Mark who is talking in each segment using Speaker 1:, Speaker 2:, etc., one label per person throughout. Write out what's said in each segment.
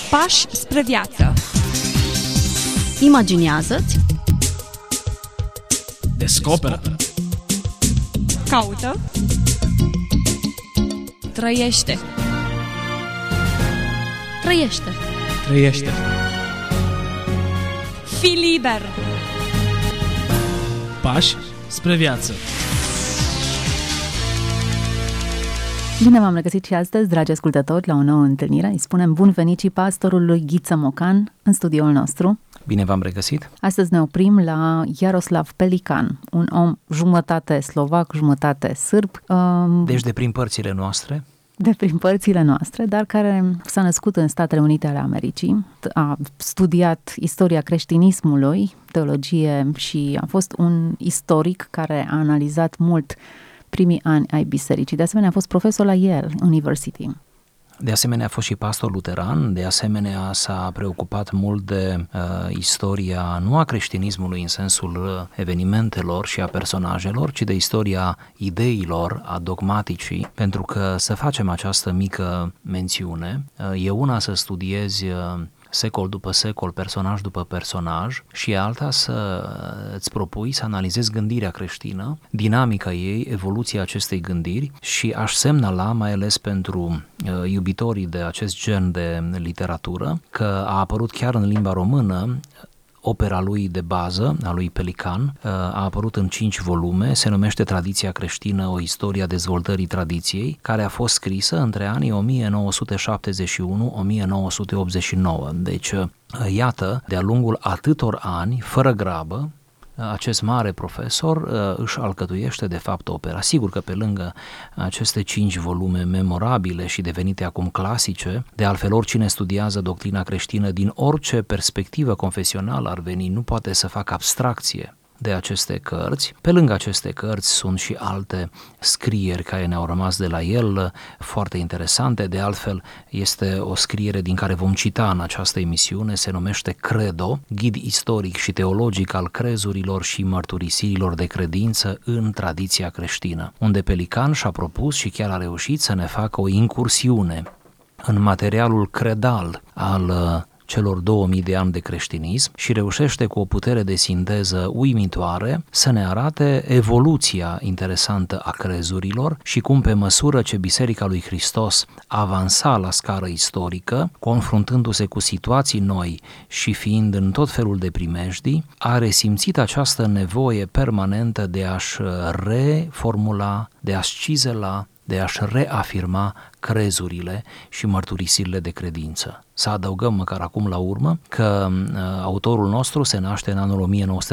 Speaker 1: Pași spre viață.
Speaker 2: Imaginează-ți.
Speaker 3: Descoperă.
Speaker 1: Caută. Trăiește.
Speaker 2: Trăiește.
Speaker 3: Trăiește.
Speaker 1: Fii liber.
Speaker 3: Pași spre viață.
Speaker 4: Bine v-am regăsit și astăzi, dragi ascultători, la o nouă întâlnire. Îi spunem bun venit și pastorului Ghiță Mocan în studioul nostru.
Speaker 5: Bine v-am regăsit!
Speaker 4: Astăzi ne oprim la Iaroslav Pelican, un om jumătate slovac, jumătate sârb.
Speaker 5: Deci de prin părțile noastre.
Speaker 4: Prin părțile noastre, dar care s-a născut în Statele Unite ale Americii, a studiat istoria creștinismului, teologie și a fost un istoric care a analizat mult primii ani ai bisericii. De asemenea, a fost profesor la Yale University.
Speaker 5: De asemenea, a fost și pastor luteran, de asemenea s-a preocupat mult de istoria nu a creștinismului în sensul evenimentelor și a personajelor, ci de istoria ideilor, a dogmaticii, pentru că să facem această mică mențiune, e una să studiezi secol după secol, personaj după personaj, și e alta să îți propui să analizezi gândirea creștină, dinamica ei, evoluția acestei gândiri, și aș semnala, mai ales pentru iubitorii de acest gen de literatură, că a apărut chiar în limba română opera lui de bază, a lui Pelican, a apărut în 5 volume, se numește Tradiția creștină, o istorie a dezvoltării tradiției, care a fost scrisă între anii 1971-1989. Deci, iată, de-a lungul atâtor ani, fără grabă, acest mare profesor își alcătuiește de fapt opera. Sigur că pe lângă aceste 5 volume memorabile și devenite acum clasice, de altfel oricine studiază doctrina creștină din orice perspectivă confesională ar veni, nu poate să facă abstracție de aceste cărți. Pe lângă aceste cărți sunt și alte scrieri care ne-au rămas de la el, foarte interesante. De altfel, este o scriere din care vom cita în această emisiune, se numește Credo, ghid istoric și teologic al crezurilor și mărturisirilor de credință în tradiția creștină, unde Pelican și-a propus și chiar a reușit să ne facă o incursiune în materialul credal al celor 2000 de ani de creștinism și reușește cu o putere de sinteză uimitoare să ne arate evoluția interesantă a crezurilor și cum, pe măsură ce Biserica lui Hristos avansa la scară istorică, confruntându-se cu situații noi și fiind în tot felul de primejdii, a resimțit această nevoie permanentă de a-și reformula, de a-și cizela, de a-și reafirma crezurile și mărturisirile de credință. Să adăugăm măcar acum la urmă că autorul nostru se naște în anul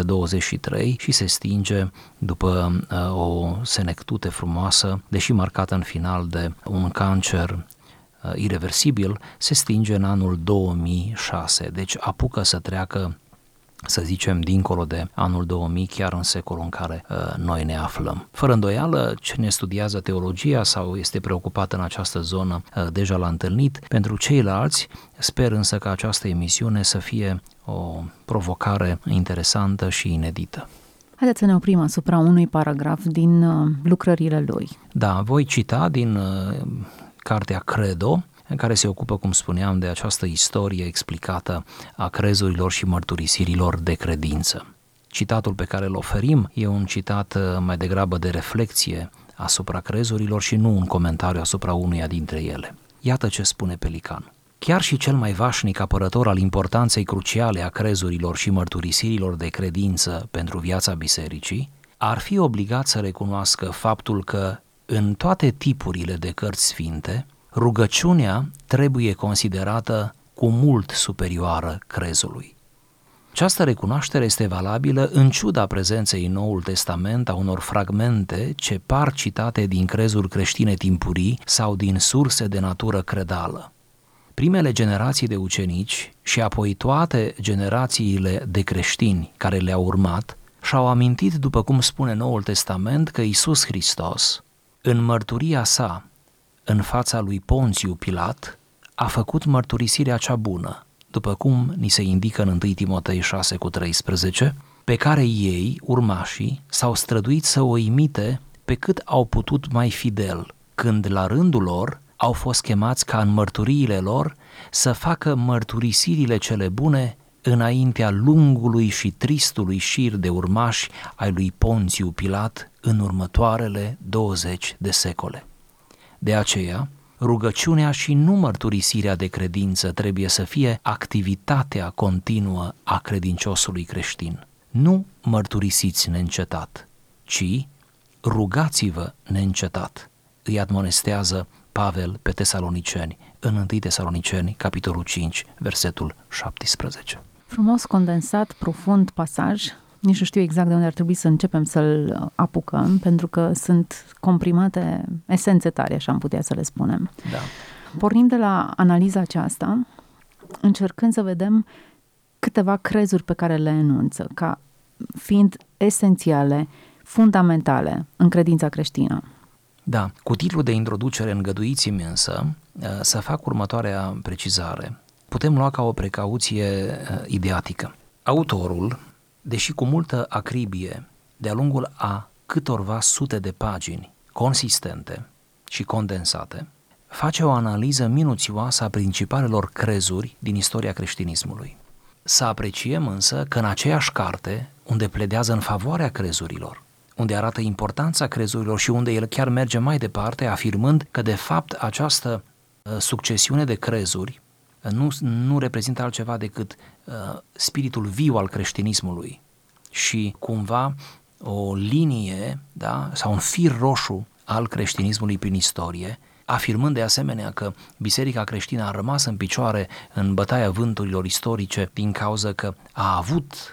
Speaker 5: 1923 și se stinge după o senectute frumoasă, deși marcată în final de un cancer ireversibil, se stinge în anul 2006. Deci apucă să treacă, să zicem, dincolo de anul 2000, chiar în secolul în care noi ne aflăm. Fără îndoială, cine studiază teologia sau este preocupat în această zonă deja l-a întâlnit. Pentru ceilalți, sper însă că această emisiune să fie o provocare interesantă și inedită.
Speaker 4: Haideți să ne oprim asupra unui paragraf din lucrările lui.
Speaker 5: Da, voi cita din cartea Credo, în care se ocupă, cum spuneam, de această istorie explicată a crezurilor și mărturisirilor de credință. Citatul pe care îl oferim e un citat mai degrabă de reflexie asupra crezurilor și nu un comentariu asupra unuia dintre ele. Iată ce spune Pelican. Chiar și cel mai vașnic apărător al importanței cruciale a crezurilor și mărturisirilor de credință pentru viața bisericii ar fi obligat să recunoască faptul că în toate tipurile de cărți sfinte, rugăciunea trebuie considerată cu mult superioară crezului. Această recunoaștere este valabilă în ciuda prezenței în Noul Testament a unor fragmente ce par citate din crezuri creștine timpurii sau din surse de natură credală. Primele generații de ucenici și apoi toate generațiile de creștini care le-au urmat și-au amintit, după cum spune Noul Testament, că Iisus Hristos, în mărturia sa în fața lui Ponțiu Pilat, a făcut mărturisirea cea bună, după cum ni se indică în 1 Timotei 6,13, pe care ei, urmașii, s-au străduit să o imite pe cât au putut mai fidel, când la rândul lor au fost chemați ca în mărturiile lor să facă mărturisirile cele bune înaintea lungului și tristului șir de urmași ai lui Ponțiu Pilat în următoarele 20 de secole. De aceea, rugăciunea și nu mărturisirea de credință trebuie să fie activitatea continuă a credinciosului creștin. Nu mărturisiți neîncetat, ci rugați-vă neîncetat, îi admonestează Pavel pe Tesaloniceni, în 1 Tesaloniceni, capitolul 5, versetul 17.
Speaker 4: Frumos condensat, profund pasaj. Nici nu știu exact de unde ar trebui să începem să-l apucăm, pentru că sunt comprimate esențe tare, așa am putea să le spunem.
Speaker 5: Da.
Speaker 4: Pornim de la analiza aceasta, încercând să vedem câteva crezuri pe care le enunță, ca fiind esențiale, fundamentale în credința creștină.
Speaker 5: Da, cu titlul de introducere îngăduiți-mi însă să fac următoarea precizare. Putem lua ca o precauție ideatică. Autorul, deși cu multă acribie, de-a lungul a câtorva sute de pagini consistente și condensate, face o analiză minuțioasă a principalelor crezuri din istoria creștinismului. Să apreciem însă că în aceeași carte, unde pledează în favoarea crezurilor, unde arată importanța crezurilor și unde el chiar merge mai departe, afirmând că de fapt această succesiune de crezuri nu reprezintă altceva decât spiritul viu al creștinismului și cumva o linie, da, sau un fir roșu al creștinismului prin istorie, afirmând de asemenea că biserica creștină a rămas în picioare în bătaia vânturilor istorice din cauza că a avut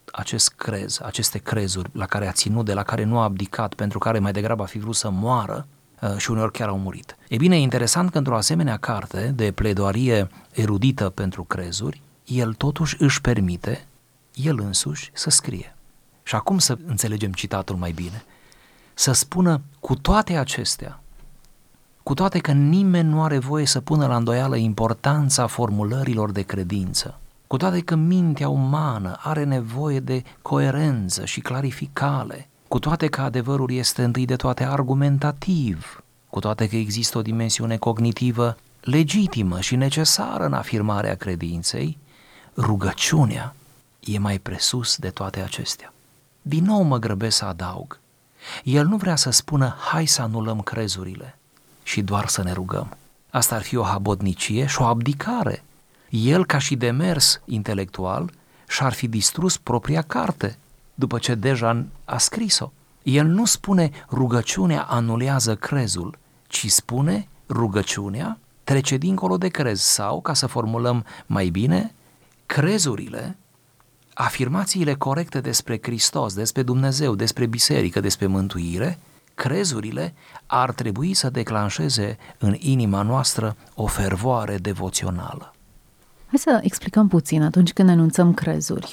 Speaker 5: aceste crezuri la care a ținut, de la care nu a abdicat, pentru care mai degrabă a fi vrut să moară și uneori chiar au murit. E bine, e interesant că într-o asemenea carte de pledoarie erudită pentru crezuri, el totuși își permite, el însuși, să scrie. Și acum să înțelegem citatul mai bine. Să spună cu toate acestea, cu toate că nimeni nu are voie să pună la îndoială importanța formulărilor de credință, cu toate că mintea umană are nevoie de coerență și clarificare, cu toate că adevărul este întâi de toate argumentativ, cu toate că există o dimensiune cognitivă legitimă și necesară în afirmarea credinței, rugăciunea e mai presus de toate acestea. Din nou mă grăbesc să adaug, el nu vrea să spună hai să anulăm crezurile și doar să ne rugăm. Asta ar fi o habotnicie și o abdicare. El, ca și demers intelectual, și-ar fi distrus propria carte, după ce deja a scris-o. El nu spune rugăciunea anulează crezul, ci spune rugăciunea trece dincolo de crez sau, ca să formulăm mai bine, crezurile, afirmațiile corecte despre Hristos, despre Dumnezeu, despre biserică, despre mântuire, crezurile ar trebui să declanșeze în inima noastră o fervoare devoțională.
Speaker 4: Hai să explicăm puțin atunci când enunțăm crezuri.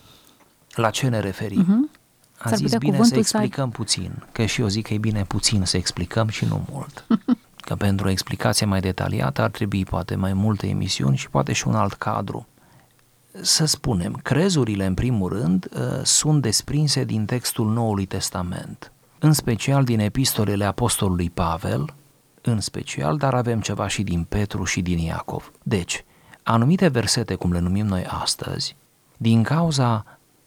Speaker 5: La ce ne referim? A zis bine să explicăm puțin, că și eu zic că e bine puțin să explicăm și nu mult. Că pentru o explicație mai detaliată ar trebui poate mai multe emisiuni și poate și un alt cadru. Să spunem, crezurile în primul rând sunt desprinse din textul Noului Testament, în special din epistolele apostolului Pavel, în special, dar avem ceva și din Petru și din Iacov. Deci, anumite versete, cum le numim noi astăzi, din cauza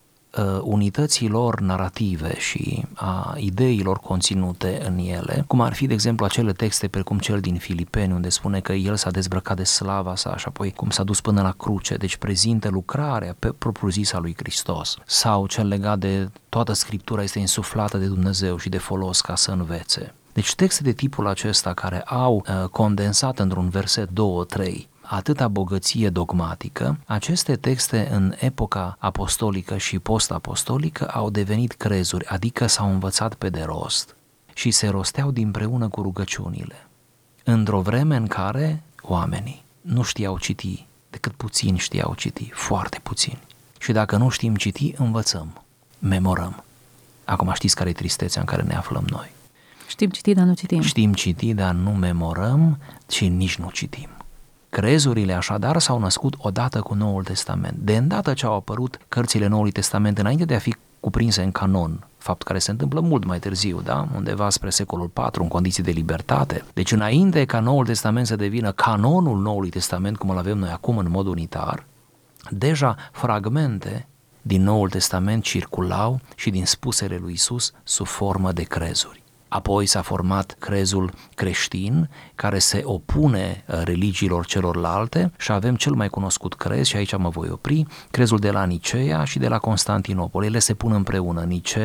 Speaker 5: unității lor narrative și a ideilor conținute în ele, cum ar fi, de exemplu, acele texte precum cel din Filipeni, unde spune că el s-a dezbrăcat de slava sa și apoi cum s-a dus până la cruce, deci prezintă lucrarea pe propriu-zisă a lui Hristos, sau cel legat de toată Scriptura este insuflată de Dumnezeu și de folos ca să învețe. Deci texte de tipul acesta care au condensat într-un verset 2-3 atâta bogăție dogmatică, aceste texte în epoca apostolică și post-apostolică au devenit crezuri, adică s-au învățat pe de rost și se rosteau dinpreună cu rugăciunile. Într-o vreme în care oamenii nu știau citi, decât puțini știau citi, foarte puțini. Și dacă nu știm citi, învățăm, memorăm. Acum știți care e tristețea în care ne aflăm noi.
Speaker 4: Știm citi, dar nu citim.
Speaker 5: Știm citi, dar nu memorăm și nici nu citim. Crezurile așadar s-au născut odată cu Noul Testament. De îndată ce au apărut cărțile Noului Testament, înainte de a fi cuprinse în canon fapt care se întâmplă mult mai târziu, da? Undeva spre secolul IV, în condiții de libertate. Deci înainte ca Noul Testament să devină canonul Noului Testament, cum îl avem noi acum în mod unitar, deja fragmente din Noul Testament circulau și din spusele lui Iisus sub formă de crezuri. Apoi s-a format crezul creștin, care se opune religiilor celorlalte și avem cel mai cunoscut crez, și aici mă voi opri, crezul de la Niceea și de la Constantinopol. Ele se pun împreună,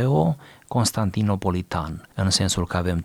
Speaker 5: Niceo-Constantinopolitan, în sensul că avem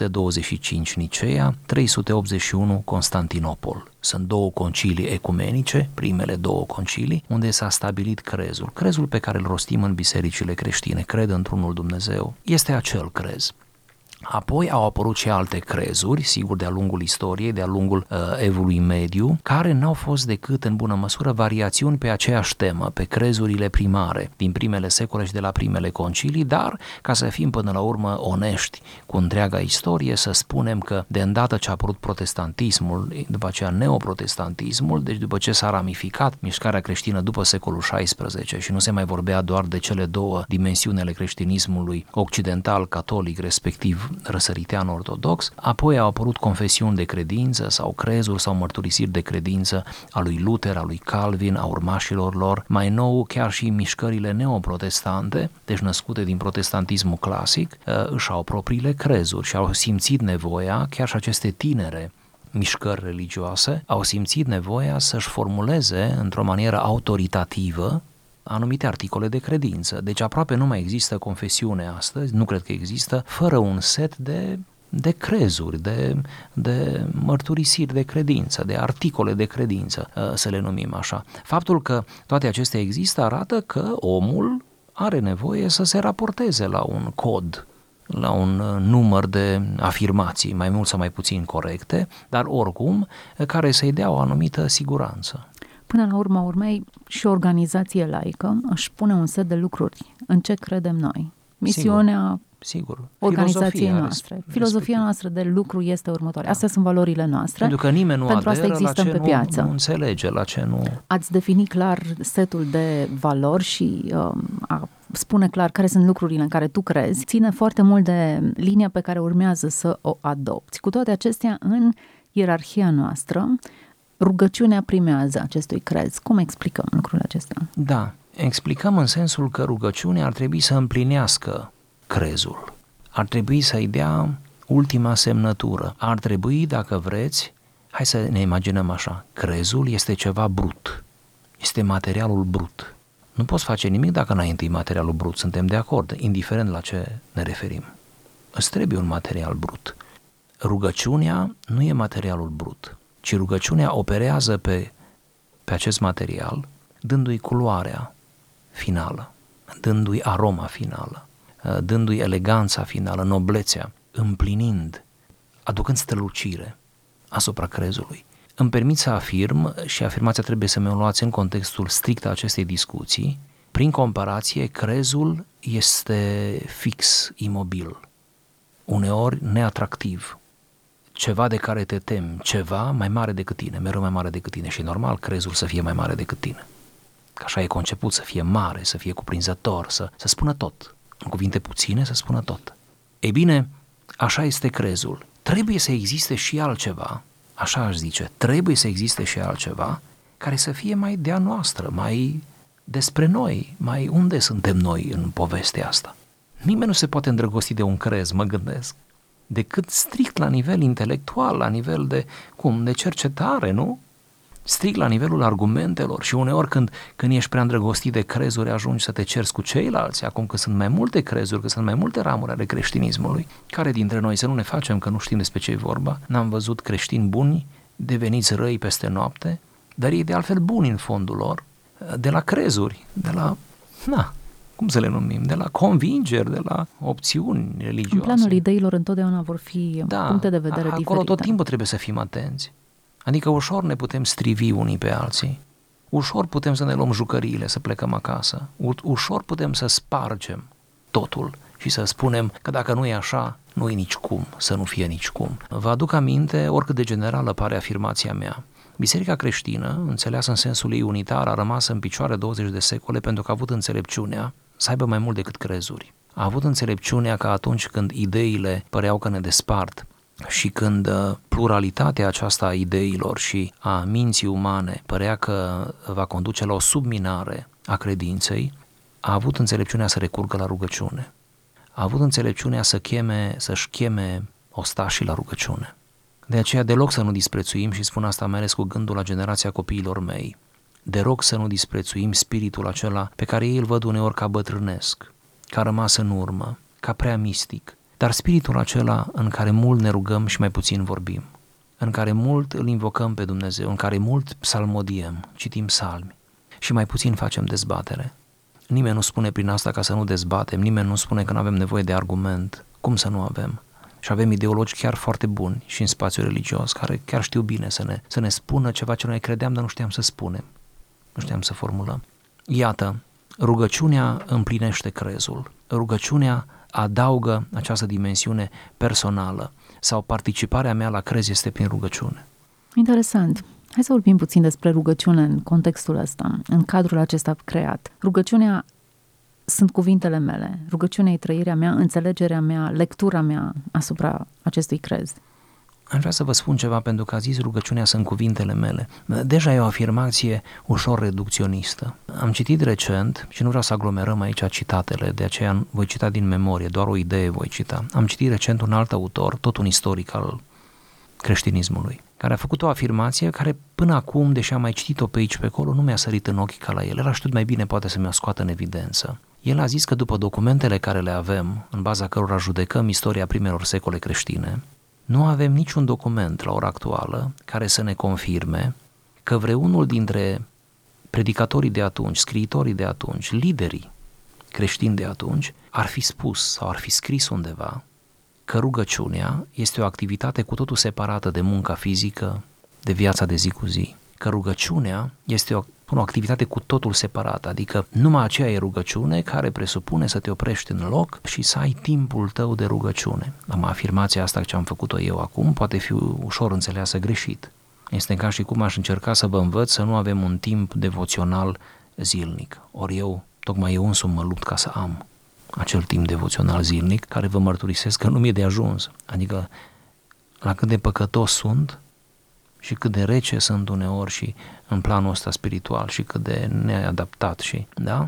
Speaker 5: 325 Niceea, 381 Constantinopol. Sunt două concilii ecumenice, primele două concilii, unde s-a stabilit crezul. Crezul pe care îl rostim în bisericile creștine, cred într-unul Dumnezeu, este acel crez. Apoi au apărut și alte crezuri, sigur, de-a lungul istoriei, de-a lungul evului mediu, care n-au fost decât în bună măsură variațiuni pe aceeași temă, pe crezurile primare din primele secole și de la primele concilii, dar ca să fim până la urmă onești cu întreaga istorie, să spunem că de îndată ce a apărut protestantismul, după aceea neoprotestantismul, deci după ce s-a ramificat mișcarea creștină după secolul XVI și nu se mai vorbea doar de cele două dimensiuni ale creștinismului occidental, catolic, respectiv răsăritean ortodox, apoi au apărut confesiuni de credință sau crezuri sau mărturisiri de credință a lui Luther, a lui Calvin, a urmașilor lor, mai nou chiar și mișcările neoprotestante, deci născute din protestantismul clasic, își au propriile crezuri și au simțit nevoia, chiar și aceste tinere mișcări religioase, au simțit nevoia să-și formuleze într-o manieră autoritativă anumite articole de credință. Deci aproape nu mai există confesiune astăzi, nu cred că există, fără un set de crezuri, de mărturisiri de credință, de articole de credință, să le numim așa. Faptul că toate acestea există arată că omul are nevoie să se raporteze la un cod, la un număr de afirmații, mai mult sau mai puțin corecte, dar oricum care să-i dea o anumită siguranță.
Speaker 4: Până la urma urmei, și o organizație laică își pune un set de lucruri în ce credem noi. Misiunea
Speaker 5: sigur.
Speaker 4: Organizației noastre. Filozofia noastră de lucru este următoarea. Astea sunt valorile noastre.
Speaker 5: Pentru că nimeni nu
Speaker 4: pentru
Speaker 5: aderă
Speaker 4: asta existăm
Speaker 5: la ce
Speaker 4: pe piață.
Speaker 5: Nu înțelege, la ce nu...
Speaker 4: Ați definit clar setul de valori și a spune clar care sunt lucrurile în care tu crezi, ține foarte mult de linia pe care urmează să o adopți. Cu toate acestea, în ierarhia noastră, rugăciunea primează acestui crez. Cum explicăm lucrul acesta?
Speaker 5: Da, explicăm în sensul că rugăciunea ar trebui să împlinească crezul. Ar trebui să-i dea ultima semnătură. Ar trebui, dacă vreți, hai să ne imaginăm așa, crezul este ceva brut. Este materialul brut. Nu poți face nimic dacă n-ai întâi materialul brut, suntem de acord, indiferent la ce ne referim. Îți trebuie un material brut. Rugăciunea nu e materialul brut, ci rugăciunea operează pe acest material, dându-i culoarea finală, dându-i aroma finală, dându-i eleganța finală, noblețea, împlinind, aducând strălucire asupra crezului. Îmi permit să afirm, și afirmația trebuie să mi-o luați în contextul strict al acestei discuții, prin comparație, crezul este fix, imobil, uneori neatractiv, ceva de care te temi, ceva mai mare decât tine, mereu mai mare decât tine și e normal crezul să fie mai mare decât tine. Că așa e conceput, să fie mare, să fie cuprinzător, să spună tot. În cuvinte puține să spună tot. Ei bine, așa este crezul. Trebuie să existe și altceva, așa aș zice, trebuie să existe și altceva care să fie mai de-a noastră, mai despre noi, mai unde suntem noi în povestea asta. Nimeni nu se poate îndrăgosti de un crez, mă gândesc, decât strict la nivel intelectual, la nivel de cercetare, nu? Strict la nivelul argumentelor și uneori când ești prea îndrăgostit de crezuri ajungi să te ceri cu ceilalți, acum că sunt mai multe crezuri, că sunt mai multe ramuri ale creștinismului, care dintre noi, să nu ne facem că nu știm despre ce e vorba, n-am văzut creștini buni deveniți răi peste noapte, dar ei de altfel buni în fondul lor, de la crezuri, de la, cum să le numim, de la convingeri, de la opțiuni religioase.
Speaker 4: În planul ideilor întotdeauna vor fi puncte de vedere diferite.
Speaker 5: Acolo tot timpul trebuie să fim atenți. Adică ușor ne putem strivi unii pe alții, ușor putem să ne luăm jucăriile, să plecăm acasă, ușor putem să spargem totul și să spunem că dacă nu e așa, nu e nicicum, să nu fie nicicum. Vă aduc aminte, oricât de generală pare afirmația mea, Biserica creștină, înțeleasă în sensul ei unitar, a rămas în picioare 20 de secole pentru că a avut înțelepciunea să aibă mai mult decât crezuri. A avut înțelepciunea că atunci când ideile păreau că ne despart și când pluralitatea aceasta a ideilor și a minții umane părea că va conduce la o subminare a credinței, a avut înțelepciunea să recurgă la rugăciune. A avut înțelepciunea să-și cheme ostașii la rugăciune. De aceea deloc să nu disprețuim, și spun asta mai ales cu gândul la generația copiilor mei, deloc să nu disprețuim spiritul acela pe care ei îl văd uneori ca bătrânesc, ca rămas în urmă, ca prea mistic, dar spiritul acela în care mult ne rugăm și mai puțin vorbim, în care mult îl invocăm pe Dumnezeu, în care mult psalmodiem, citim psalmi și mai puțin facem dezbatere. Nimeni nu spune prin asta ca să nu dezbatem, nimeni nu spune că nu avem nevoie de argument. Cum să nu avem? Și avem ideologi chiar foarte buni și în spațiul religios, care chiar știu bine să ne spună ceva ce noi credeam, dar nu știam să spunem, nu știam să formulăm. Iată, rugăciunea împlinește crezul, rugăciunea adaugă această dimensiune personală sau participarea mea la crez este prin rugăciune.
Speaker 4: Interesant. Hai să vorbim puțin despre rugăciune în contextul ăsta, în cadrul acesta creat. Rugăciunea sunt cuvintele mele, rugăciunea e trăirea mea, înțelegerea mea, lectura mea asupra acestui crez.
Speaker 5: Aș vrea să vă spun ceva, pentru că a zis rugăciunea sunt cuvintele mele. Deja e o afirmație ușor reducționistă. Am citit recent, și nu vreau să aglomerăm aici citatele, de aceea voi cita din memorie, doar o idee voi cita. Am citit recent un alt autor, tot un istoric al creștinismului, care a făcut o afirmație care până acum, deși am mai citit-o pe aici pe acolo, nu mi-a sărit în ochi ca la el. El a știut mai bine poate să mi-o scoată în evidență. El a zis că după documentele care le avem, în baza cărora judecăm istoria primelor secole creștine, nu avem niciun document la ora actuală care să ne confirme că vreunul dintre predicatorii de atunci, scriitorii de atunci, liderii creștini de atunci, ar fi spus sau ar fi scris undeva că rugăciunea este o activitate cu totul separată de munca fizică, de viața de zi cu zi. Că rugăciunea este o activitate cu totul separată, adică numai aceea e rugăciune care presupune să te oprești în loc și să ai timpul tău de rugăciune. Afirmația asta ce am făcut-o eu acum poate fi ușor înțeleasă greșit. Este ca și cum aș încerca să vă învăț să nu avem un timp devoțional zilnic. Ori tocmai eu însumi mă lupt ca să am acel timp devoțional zilnic, care vă mărturisesc că nu mi-e de ajuns. Adică la cât de păcătos sunt și cât de rece sunt uneori și în planul ăsta spiritual și cât de neadaptat și, da?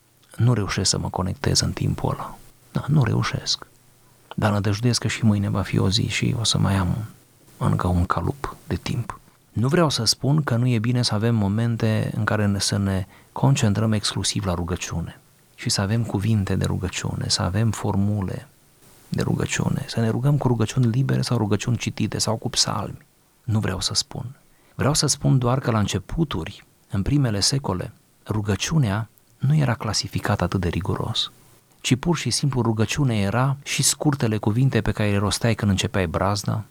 Speaker 5: Nu reușesc să mă conectez în timpul ăla. Da, nu reușesc. Dar nădăjduiesc că și mâine va fi o zi și o să mai am încă un calup de timp. Nu vreau să spun că nu e bine să avem momente în care să ne concentrăm exclusiv la rugăciune și să avem cuvinte de rugăciune, să avem formule de rugăciune, să ne rugăm cu rugăciuni libere sau rugăciuni citite sau cu psalmi. Nu vreau să spun. Vreau să spun doar că la începuturi, în primele secole, rugăciunea nu era clasificată atât de riguros, ci pur și simplu rugăciune era și scurtele cuvinte pe care le rosteai când începeai brazda,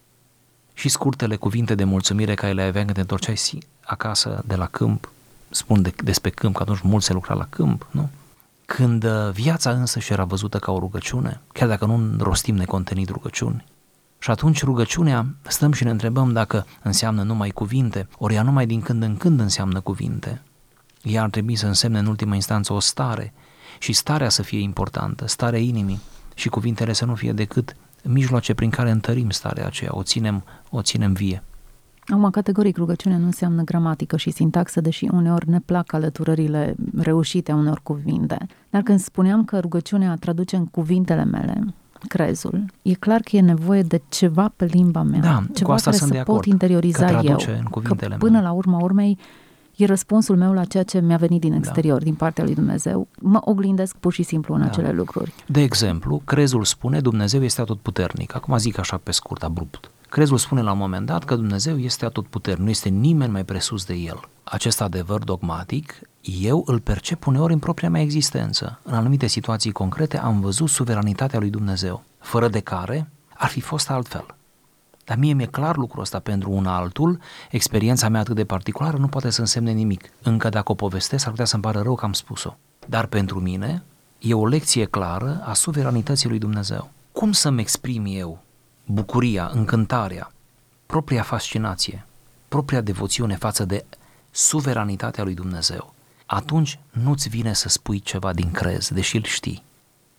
Speaker 5: și scurtele cuvinte de mulțumire care le aveai când te întorceai acasă de la câmp, spun despre câmp, că atunci mult se lucra la câmp, nu? Când viața însă și era văzută ca o rugăciune, chiar dacă nu rostim necontenit rugăciuni. Și atunci rugăciunea, stăm și ne întrebăm dacă înseamnă numai cuvinte, ori ea numai din când în când înseamnă cuvinte. Ea ar trebui să însemne în ultimă instanță o stare și starea să fie importantă, starea inimii, și cuvintele să nu fie decât mijloace prin care întărim starea aceea, o ținem vie.
Speaker 4: Acum, categoric, rugăciunea nu înseamnă gramatică și sintaxă, deși uneori ne plac alăturările reușite a unor cuvinte. Dar când spuneam că rugăciunea traduce în cuvintele mele crezul, e clar că e nevoie de ceva pe limba mea,
Speaker 5: da,
Speaker 4: ceva care să pot interioriza eu, că până la urma urmei e răspunsul meu la ceea ce mi-a venit din exterior, din partea lui Dumnezeu. Mă oglindesc pur și simplu în acele lucruri.
Speaker 5: De exemplu, crezul spune Dumnezeu este atotputernic. Acum zic așa pe scurt, abrupt. Crezul spune la un moment dat că Dumnezeu este atotputernic, nu este nimeni mai presus de El. Acest adevăr dogmatic eu îl percep uneori în propria mea existență. În anumite situații concrete am văzut suveranitatea lui Dumnezeu, fără de care ar fi fost altfel. Dar mie mi-e clar lucrul ăsta, pentru un altul, experiența mea atât de particulară nu poate să însemne nimic. Încă dacă o povestesc, ar putea să-mi pară rău că am spus-o. Dar pentru mine e o lecție clară a suveranității lui Dumnezeu. Cum să-mi exprim eu bucuria, încântarea, propria fascinație, propria devoțiune față de suveranitatea lui Dumnezeu? Atunci nu-ți vine să spui ceva din crez, deși îl știi.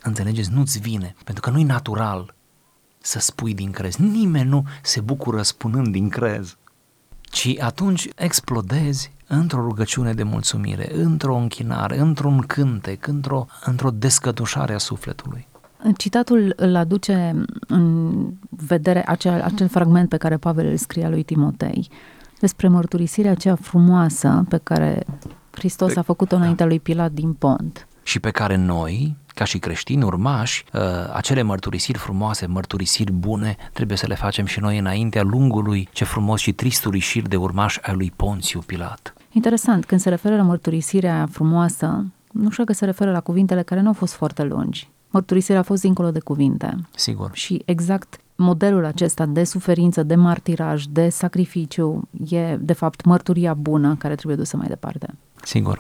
Speaker 5: înțelegeți, nu-ți vine, pentru că nu-i natural să spui din crez. Nimeni nu se bucură spunând din crez, ci atunci explodezi într-o rugăciune de mulțumire, într-o închinare, într-un cântec, într-o descătușare a sufletului.
Speaker 4: Citatul îl aduce în vedere acel fragment pe care Pavel îl scria lui Timotei despre mărturisirea aceea frumoasă pe care Hristos a făcut-o înaintea lui Pilat din Pont.
Speaker 5: Și pe care noi, ca și creștini urmași, acele mărturisiri frumoase, mărturisiri bune, trebuie să le facem și noi înaintea lungului, ce frumos și tristului șir de urmași ai lui Ponțiu Pilat.
Speaker 4: Interesant, când se referă la mărturisirea frumoasă, nu știu că se referă la cuvintele care nu au fost foarte lungi. Mărturisirea a fost dincolo de cuvinte.
Speaker 5: Sigur.
Speaker 4: Și exact modelul acesta de suferință, de martiraj, de sacrificiu, e de fapt mărturia bună care trebuie dusă mai departe.
Speaker 5: Sigur.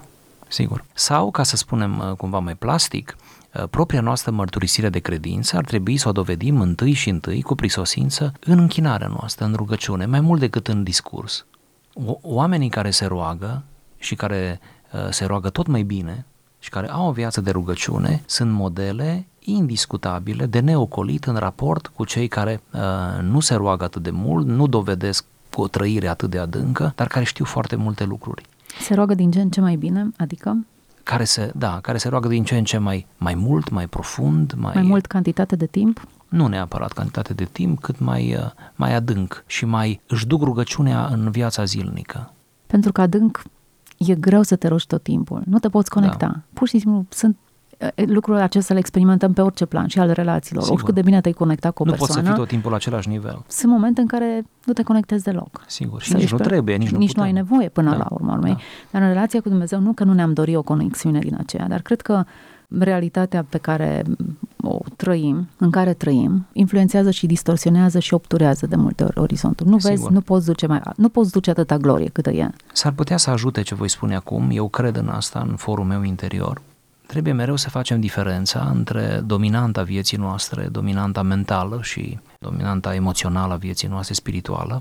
Speaker 5: Sau, ca să spunem cumva mai plastic, propria noastră mărturisire de credință ar trebui să o dovedim întâi cu prisosință în închinarea noastră, în rugăciune, mai mult decât în discurs. Oamenii care se roagă și care se roagă tot mai bine și care au o viață de rugăciune sunt modele indiscutabile de neocolit în raport cu cei care nu se roagă atât de mult, nu dovedesc o trăire atât de adâncă, dar care știu foarte multe lucruri.
Speaker 4: Se roagă din ce în ce mai bine, adică?
Speaker 5: Care se roagă din ce în ce mai mult, mai profund, mai
Speaker 4: mult cantitate de timp?
Speaker 5: Nu neapărat cantitate de timp, cât mai adânc și mai își duc rugăciunea în viața zilnică.
Speaker 4: Pentru că adânc e greu să te rogi tot timpul, nu te poți conecta. Da. Pur și simplu sunt lucrul acesta le experimentăm pe orice plan și al relațiilor.
Speaker 5: Sigur.
Speaker 4: Oricât de bine te-ai conectat cu o
Speaker 5: persoană.
Speaker 4: persoană.
Speaker 5: Nu poți să fii tot timpul la același nivel.
Speaker 4: Sunt momente în care nu te conectezi deloc.
Speaker 5: Sigur. Și nici nu trebuie, nici
Speaker 4: nu ai nevoie până la urmă. Da. Dar în relația cu Dumnezeu, nu că nu ne-am dorit o conexiune din aceea, dar cred că realitatea pe care o trăim, în care trăim, influențează și distorsionează și obturează de multe ori orizontul. Nu vezi, nu poți duce atâta glorie câtă e.
Speaker 5: S-ar putea să ajute ce voi spune acum, eu cred în asta, în forul meu interior. Trebuie mereu să facem diferența între dominanta vieții noastre, dominanta mentală și dominanta emoțională a vieții noastre spirituală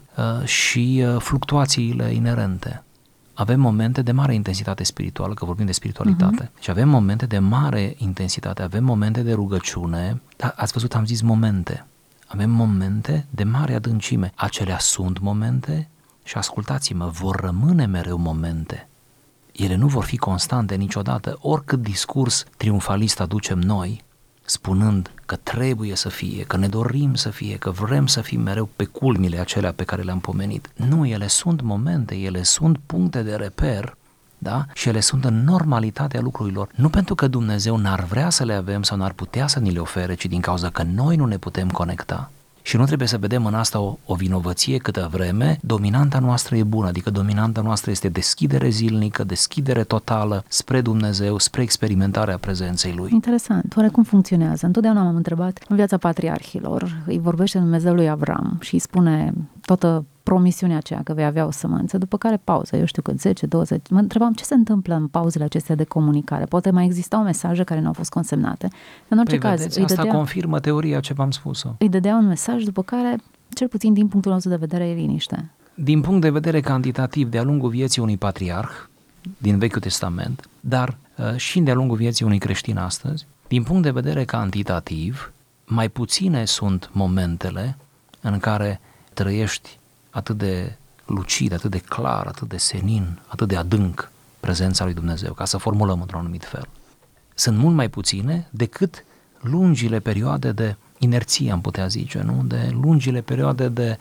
Speaker 5: și fluctuațiile inerente. Avem momente de mare intensitate spirituală, că vorbim de spiritualitate, și avem momente de mare intensitate, avem momente de rugăciune, dar ați văzut, am zis momente. Avem momente de mare adâncime. Acelea sunt momente și ascultați-mă, vor rămâne mereu momente. Ele nu vor fi constante niciodată, oricât discurs triumfalist aducem noi, spunând că trebuie să fie, că ne dorim să fie, că vrem să fim mereu pe culmile acelea pe care le-am pomenit. Nu, ele sunt momente, ele sunt puncte de reper, da? Și ele sunt în normalitatea lucrurilor. Nu pentru că Dumnezeu n-ar vrea să le avem sau n-ar putea să ni le ofere, ci din cauza că noi nu ne putem conecta. Și nu trebuie să vedem în asta o vinovăție câtă vreme dominanta noastră e bună, adică dominanta noastră este deschidere zilnică, deschidere totală spre Dumnezeu, spre experimentarea prezenței Lui.
Speaker 4: Interesant. Oare cum funcționează? Întotdeauna m-am întrebat în viața patriarhilor. Îi vorbește Dumnezeu lui Avram și îi spune toată promisiunea aceea că vei avea o sămânță, după care pauză, eu știu cât, 10, 20. Mă întrebam ce se întâmplă în pauzele acestea de comunicare. Poate mai existau mesaje care nu au fost consemnate. În orice caz,
Speaker 5: vedeți, asta confirmă teoria ce v-am spus-o.
Speaker 4: Îi dădea un mesaj după care, cel puțin din punctul nostru de vedere, e liniște.
Speaker 5: Din punct de vedere cantitativ, de-a lungul vieții unui patriarh din Vechiul Testament, dar și de-a lungul vieții unui creștin astăzi, din punct de vedere cantitativ, mai puține sunt momentele în care trăiești atât de lucid, atât de clar, atât de senin, atât de adânc prezența lui Dumnezeu, ca să formulăm într-un anumit fel. Sunt mult mai puține decât lungile perioade de inerție, am putea zice, nu? De lungile perioade de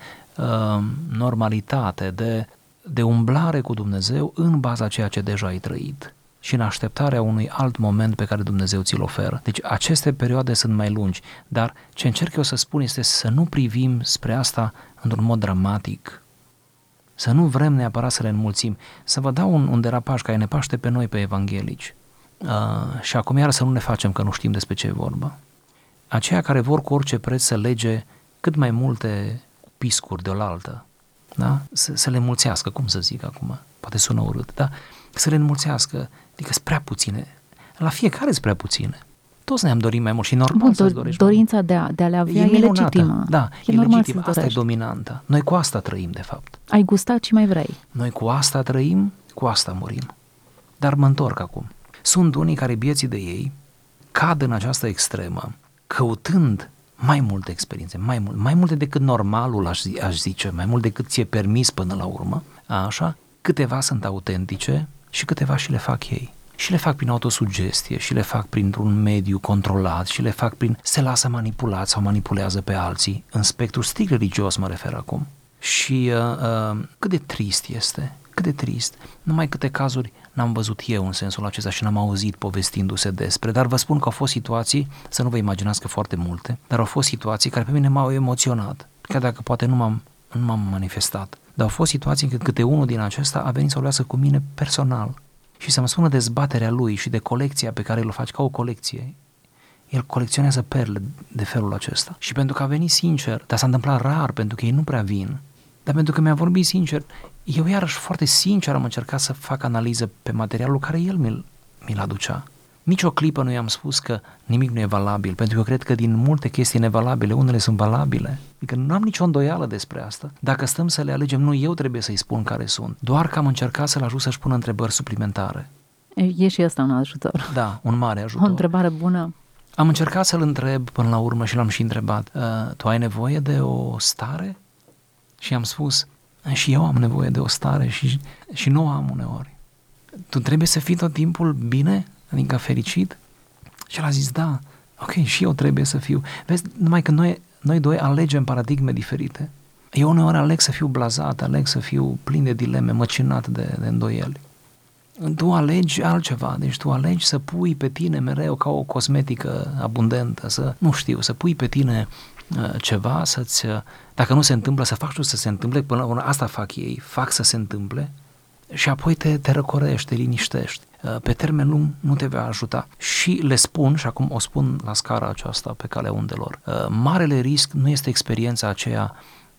Speaker 5: normalitate, de umblare cu Dumnezeu în baza ceea ce deja ai trăit și în așteptarea unui alt moment pe care Dumnezeu ți-l oferă. Deci aceste perioade sunt mai lungi, dar ce încerc eu să spun este să nu privim spre asta într-un mod dramatic, să nu vrem neapărat să le înmulțim. Să vă dau un derapaj care ne paște pe noi, pe evanghelici, și acum iară să nu ne facem că nu știm despre ce e vorba. Aceia care vor cu orice preț să lege cât mai multe piscuri de oaltă, da? Să le mulțească, cum să zic acum, poate sună urât, da? Să le înmulțească, adică sunt prea puține. La fiecare sunt prea puține. Toți ne-am dorit mai mult și normal să-ți dorești.
Speaker 4: Dorința de a le avea e legitimă.
Speaker 5: Da, e legitimă. Asta e dominantă. Noi cu asta trăim, de fapt.
Speaker 4: Ai gustat și mai vrei.
Speaker 5: Noi cu asta trăim, cu asta murim. Dar mă întorc acum. Sunt unii care vieții de ei cad în această extremă, căutând mai multe experiențe, mai multe decât normalul, aș zice, mai mult decât ți-e permis până la urmă, așa, câteva sunt autentice și câteva și le fac ei. Și le fac prin autosugestie, și le fac printr-un mediu controlat, și le fac prin se lasă manipulați sau manipulează pe alții, în spectrul strict religios mă refer acum. Și cât de trist este, cât de trist. Numai câte cazuri n-am văzut eu în sensul acesta și n-am auzit povestindu-se despre, dar vă spun că au fost situații, să nu vă imaginați că foarte multe, dar au fost situații care pe mine m-au emoționat, chiar dacă poate nu m-am manifestat. Dar au fost situații în care câte unul din acesta a venit să o luească cu mine personal și să-mi spună dezbaterea lui și de colecția pe care îl faci ca o colecție. El colecționează perle de felul acesta. Și pentru că a venit sincer, dar s-a întâmplat rar, pentru că ei nu prea vin, dar pentru că mi-a vorbit sincer, eu iarăși foarte sincer am încercat să fac analiză pe materialul care el mi-l aducea. Nici o clipă nu i-am spus că nimic nu e valabil, pentru că eu cred că din multe chestii nevalabile, unele sunt valabile. Adică nu am nicio îndoială despre asta. Dacă stăm să le alegem, nu eu trebuie să-i spun care sunt, doar că am încercat să-l ajut să-și pună întrebări suplimentare.
Speaker 4: E și ăsta un ajutor.
Speaker 5: Da, un mare ajutor.
Speaker 4: O întrebare bună.
Speaker 5: Am încercat să-l întreb până la urmă și l-am și întrebat, tu ai nevoie de o stare? Și am spus, și eu am nevoie de o stare și nu o am uneori. Tu trebuie să fii tot timpul bine? Adică fericit? Și el a zis, da, ok, și eu trebuie să fiu. Vezi, numai că noi doi alegem paradigme diferite. Eu uneori aleg să fiu blazat, aleg să fiu plin de dileme, măcinat de îndoieli. Tu alegi altceva, deci tu alegi să pui pe tine mereu ca o cosmetică abundentă, să pui pe tine ceva, dacă nu se întâmplă, să faci tu să se întâmple, până la urmă asta fac ei, fac să se întâmple și apoi te răcorești, te liniștești. Pe termen lung nu te va ajuta. Și le spun, și acum o spun la scara aceasta pe calea undelor, marele risc nu este experiența aceea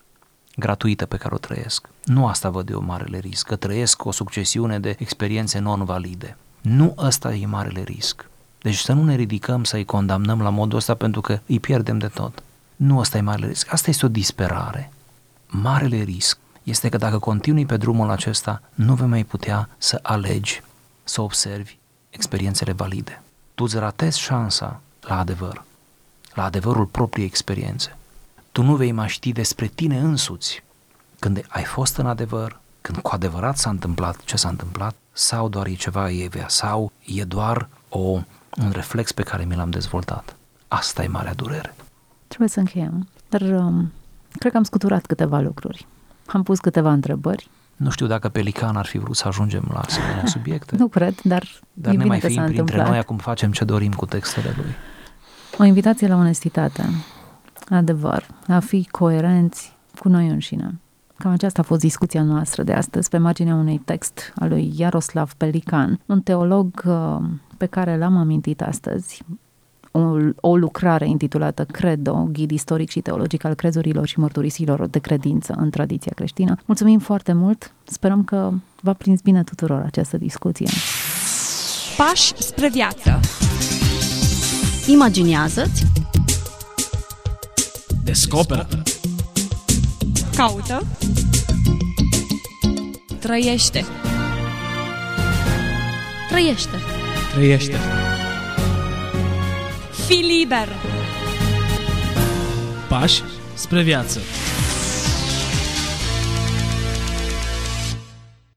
Speaker 5: gratuită pe care o trăiesc. Nu asta văd eu marele risc, că trăiesc o succesiune de experiențe non-valide. Nu ăsta e marele risc. Deci să nu ne ridicăm să-i condamnăm la modul ăsta pentru că îi pierdem de tot. Nu ăsta e marele risc. Asta este o disperare. Marele risc este că dacă continui pe drumul acesta, nu vei mai putea să alegi, să observi experiențele valide. Tu îți ratezi șansa la adevăr, la adevărul propriei experiențe. Tu nu vei mai ști despre tine însuți când ai fost în adevăr, când cu adevărat s-a întâmplat ce s-a întâmplat, sau doar e ceva evea, sau e doar un reflex pe care mi l-am dezvoltat. Asta e marea durere.
Speaker 4: Trebuie să încheiem, dar cred că am scuturat câteva lucruri. Am pus câteva întrebări.
Speaker 5: Nu știu dacă Pelican ar fi vrut să ajungem la asemenea subiecte.
Speaker 4: Nu cred, dar
Speaker 5: ne
Speaker 4: bine
Speaker 5: mai
Speaker 4: că
Speaker 5: fiind
Speaker 4: s-a
Speaker 5: printre
Speaker 4: întâmplat.
Speaker 5: noi, acum facem ce dorim cu textele lui.
Speaker 4: O invitație la onestitate, adevăr, a fi coerenți cu noi înșine. Cam aceasta a fost discuția noastră de astăzi pe marginea unui text al lui Iaroslav Pelican, un teolog pe care l-am amintit astăzi, o lucrare intitulată Credo, ghid istoric și teologic al crezurilor și mărturisirilor de credință în tradiția creștină. Mulțumim foarte mult, sperăm că v-a prins bine tuturor această discuție.
Speaker 1: Pași spre viață.
Speaker 2: Imaginează-ți,
Speaker 3: Descoperă.
Speaker 1: Caută. Trăiește.
Speaker 2: trăiește.
Speaker 3: Trăiește.
Speaker 1: Fii liber.
Speaker 3: Pași spre viață.